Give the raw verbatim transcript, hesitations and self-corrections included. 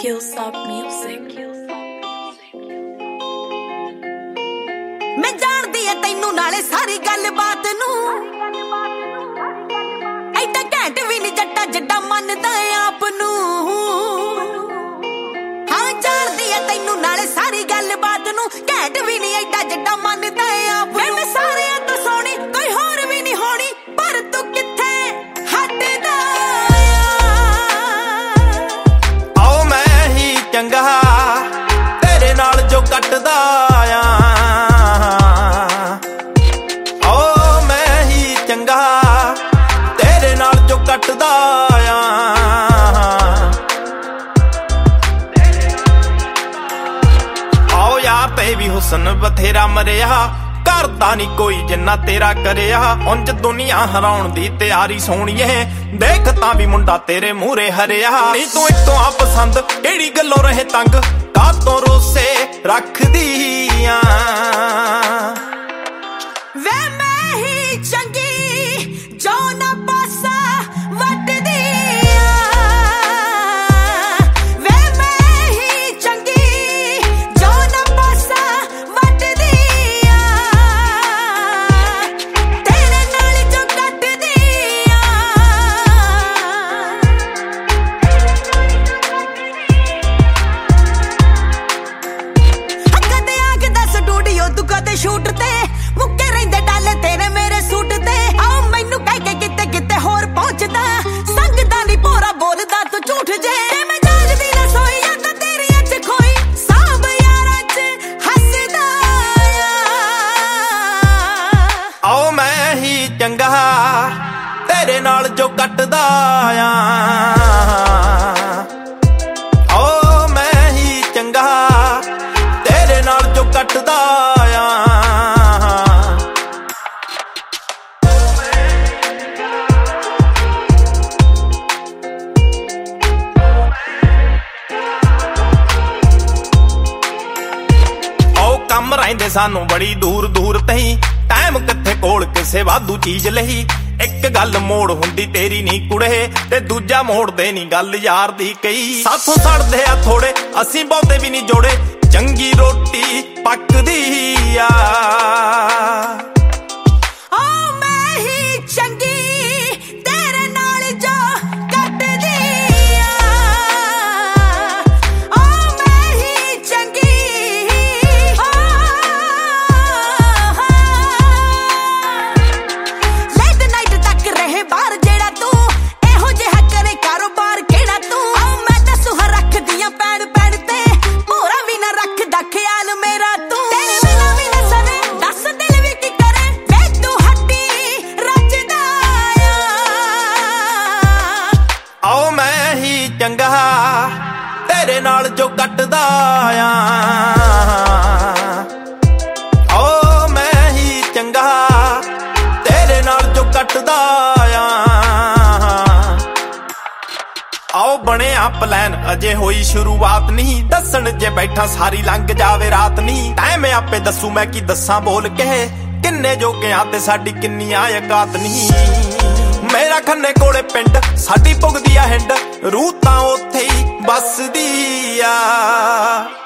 Killsop Music. मैं जानदी है तैनू नाले सारी गल बात नू ऐडा घैंट भी नहीं जट्टा जड्डा मनदा आप नू हाँ जानदी है तैनू नाले सारी गल बात नू घैंट भी नहीं ऐडा जड्डा मनदा आप नू मैं सारे तो सोनी कोई होर भी नहीं होनी पर तू किथे हटदा आओ मैं ही चंगा तेरे नाल जो कटदा आ कटदा आ आओ यार ते भी हुसन बथेरा मरिया करदा नी कोई जिन्ना तेरा करिया उंज दुनिया हराउण दी तैयारी सोहणीए देख तां भी मुंडा तेरे मूहरे हरिया नी तू इक्को आ पसंद केड़ी गल्लों रहे तंग कातों रोसे रखदी आ वे मैं ही चंगी जो ना पासा शूट ते मुक्के रहिंदे डाले तेरे मेरे सूट ते आओ मैनू कह के किते किते होर पहुंचदा संगदा नी भोरा बोलदा तू झूठ जे मैं जागदी ना सोई या तेरी अच खोई सब यारां च हसदा आओ मैं ही चंगा तेरे नाल जो कटदा आ आओ मैं ही चंगा तेरे नाल जो कटदा कम रहिंदे सानू बड़ी दूर दूर तही टाइम किथे कोल किसे वाधू चीज लही एक गल मोड़ हुंदी तेरी नी कुड़े ते दूजा मोड़ दे नी गल यार दी कई साथों सड़दे आ थोड़े असी बहुते भी नी जोड़े चंगी रोटी पकदी आ चंगा तेरे नाल जो कटदा आ ओ मैं ही चंगा तेरे नाल जो कटदा आ आओ बने आ प्लान अजे होई शुरुआत नहीं दसन जे बैठा सारी लंघ जावे रात नहीं टाइम आपे दसू मैं की दसा बोल के किन्ने जोगियां ते साडी किन्नी औकात नहीं मेरा खन्ने कोले पिंड साडी पुगदी आ हिंड रूह तां उत्थे ही बसदी आ।